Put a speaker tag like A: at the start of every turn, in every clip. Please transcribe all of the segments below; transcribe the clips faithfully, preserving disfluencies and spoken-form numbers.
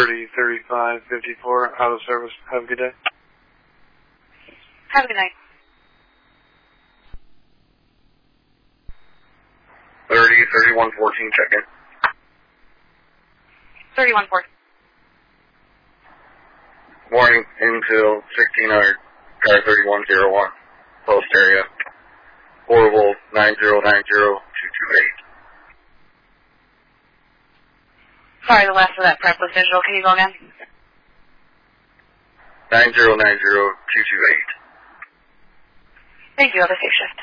A: thirty, thirty-five, fifty-four, out of service. Have a good day.
B: Have a good night.
C: thirty, thirty-one, fourteen, check in.
B: thirty-one four.
C: Morning, until sixteen hundred, car thirty-one oh one, post area, portable nine zero nine zero two two eight.
B: Sorry, the last of that prep was visual. Can you go again?
C: nine zero nine zero two two eight.
B: Thank you. Have a safe shift.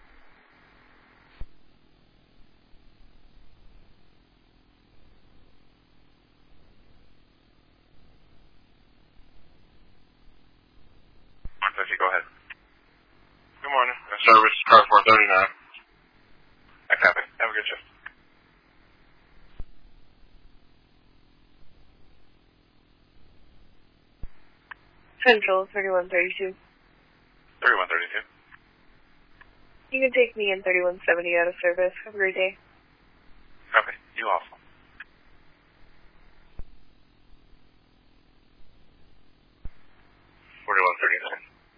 C: Go ahead. Good morning. Service, car four thirty-nine. I copy. Have a good shift.
D: Central, thirty-one thirty-two.
C: thirty-one thirty-two.
D: You can take me in thirty-one seventy out of service. Have a great day.
C: Copy. You also. forty-one thirty-nine.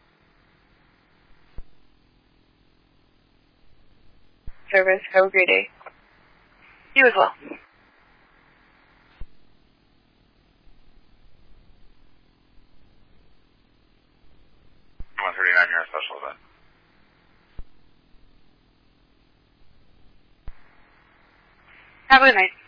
D: Service. Have a great day.
B: You as well.
C: one thirty-nine, you're a special event.
B: Have a good night.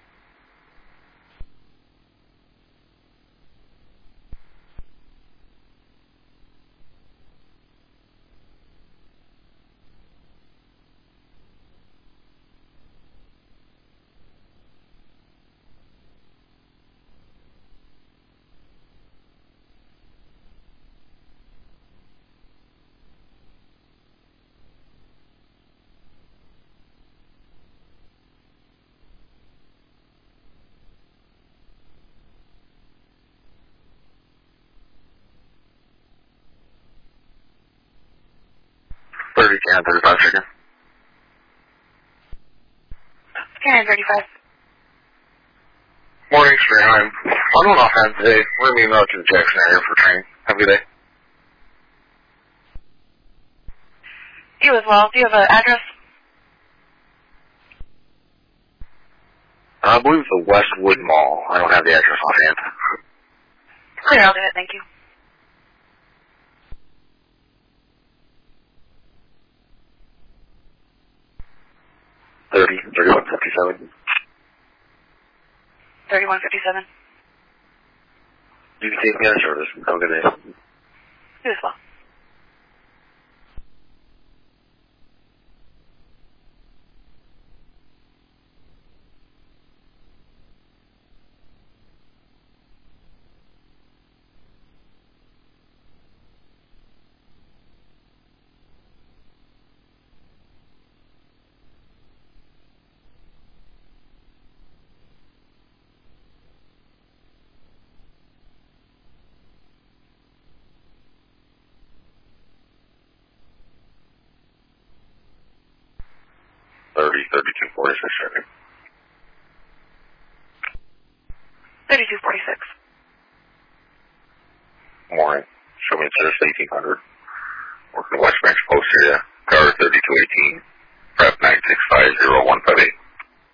C: thirty, can thirty-five, chicken.
B: Can thirty-five.
C: Morning, Spring. I'm on and off hand today. We're going to be emailed to the Jackson area for training. Have a good day.
B: You as well. Do you have an address?
C: I believe it's the Westwood Mall. I don't have the address offhand.
B: Clear, I'll do it. Thank you.
C: thirty, thirty-one fifty-seven.
B: thirty-one fifty-seven.
C: You can take me out of service. Have a good day.
B: You as well.
C: thirty, thirty-two, forty-six, second.
B: thirty-two forty-six.
C: Morning. Show me Center eighteen hundred. Working the West Branch Post area. Car thirty-two eighteen. Prep nine six five zero one five eight.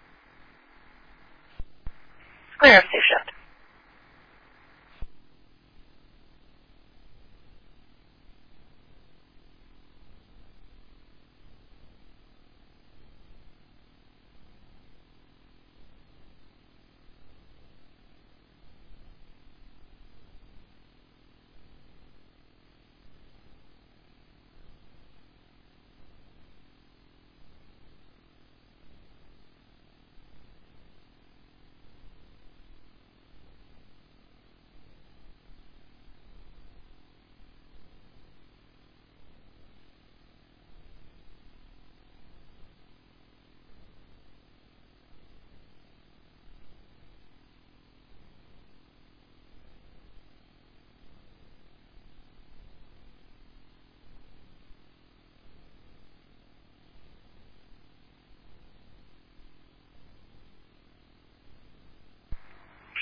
B: Clear, have a safe shift.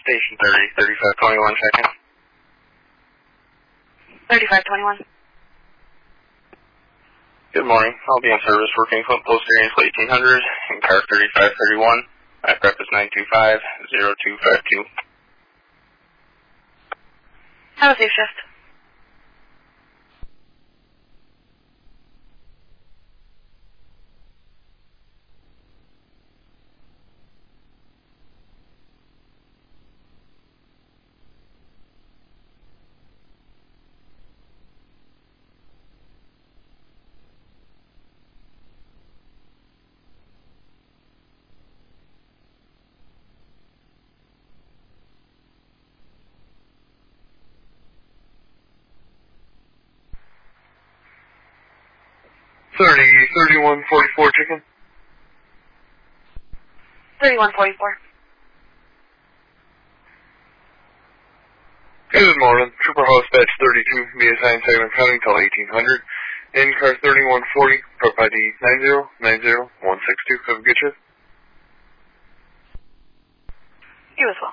A: Station thirty, thirty-five twenty-one, check in.
B: thirty-five twenty-one.
A: Good morning. I'll be on service working foot post area until eighteen hundred in car thirty-five thirty-one. My prep is nine two five zero two five two.
B: Have a safe shift.
A: thirty, thirty-one forty-four, chicken.
B: thirty-one forty-four.
A: Good morning. Trooper House Batch thirty-two, be assigned Saginaw County until eighteen hundred. In car thirty-one forty, prep I D nine zero nine zero one six two. Have a good shift.
B: You as well.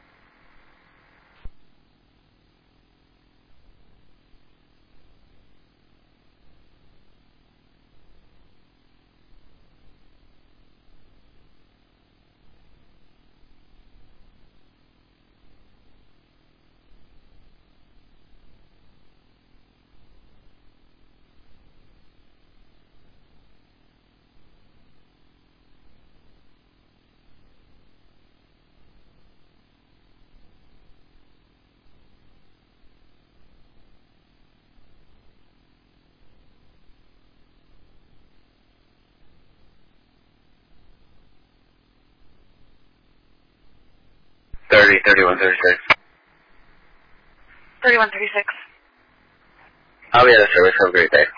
C: thirty, thirty-one, thirty-six.
B: thirty-one thirty-six.
C: I'll be out of service. Have a great day.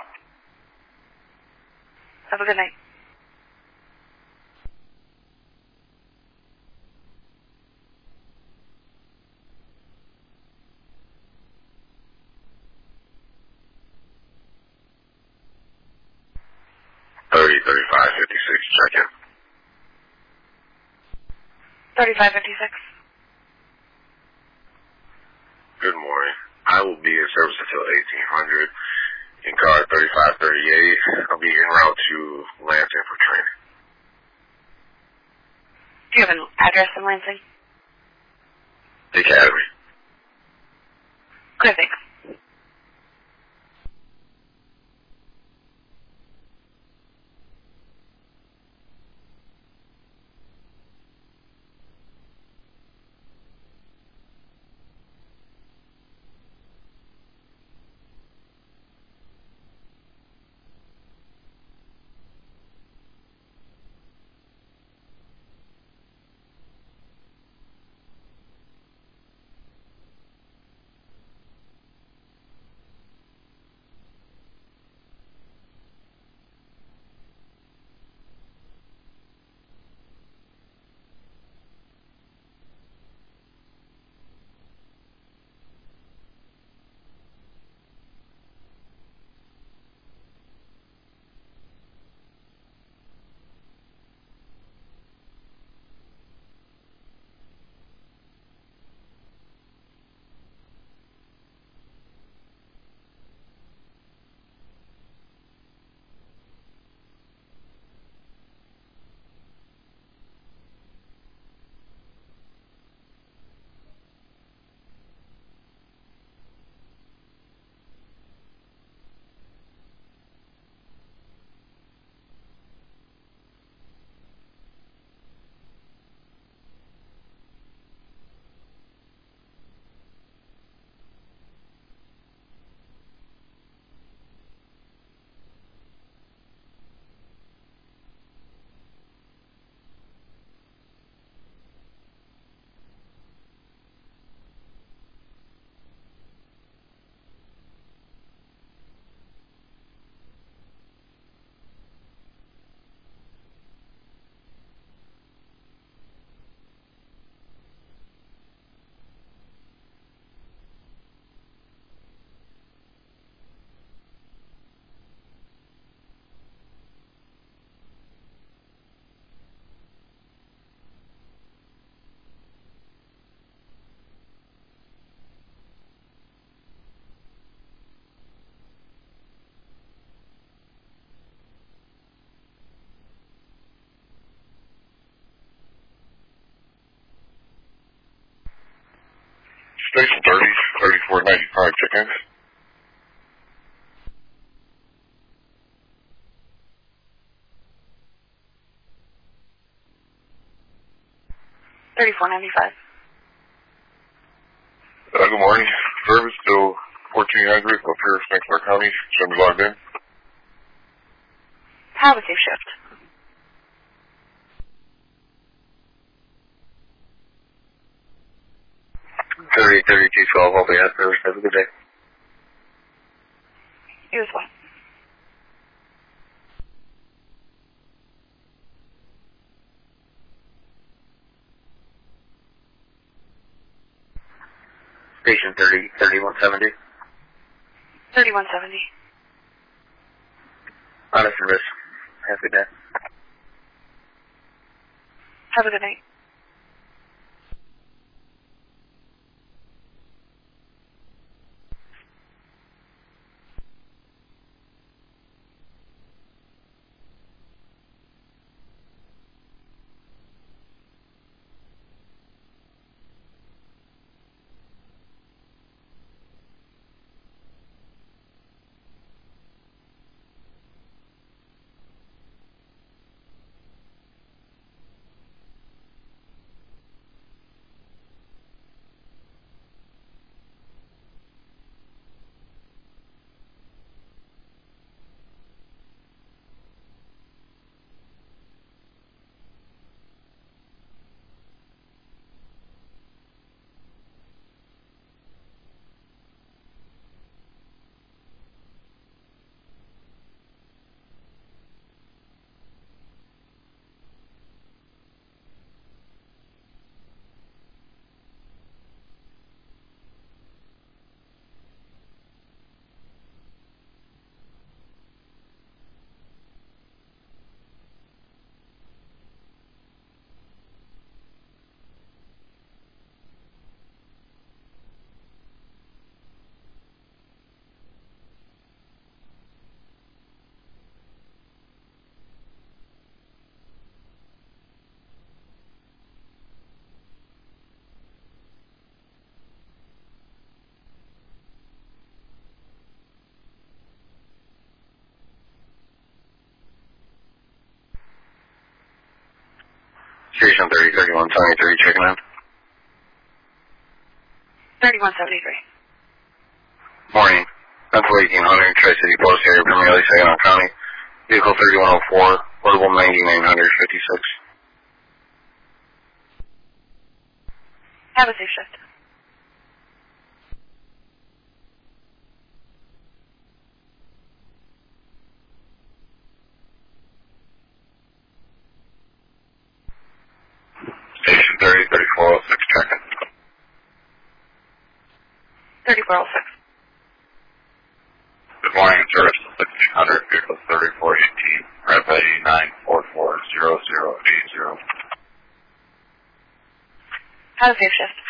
B: Have a good night.
C: thirty, thirty-five, fifty-six, check in.
B: thirty-five fifty-six.
C: Good morning. I will be in service until eighteen hundred in car thirty-five thirty-eight. I'll be en route to Lansing for training.
B: Do you have an address in Lansing?
C: The Academy.
B: Good, thanks.
A: thirty, thirty-four ninety-five, check in.
B: thirty-four ninety-five.
A: Uh, good morning. Service still fourteen hundred up here in Saint Clair County. Should be logged in.
B: Have a safe shift.
C: thirty, thirty-two, twelve, I'll be at service. Have a good day.
B: You as well.
C: Station thirty, thirty-one seventy.
B: thirty-one seventy.
C: On a service. Have a good day.
B: Have a good night.
C: Station thirty, thirty-one seventy-three, checking in.
B: thirty-one seventy-three.
C: Morning. Central eighteen hundred, Tri-City Post area, primarily Saginaw County. Vehicle thirty-one oh four, portable ninety-nine fifty-six.
B: Have a safe shift.
A: Station thirty, thirty-four oh six, check in.
B: thirty-four oh six.
A: Good morning, service sixteen hundred, vehicle thirty-four eighteen, rep eighty-nine four four zero zero eight zero.
B: Have a safe shift.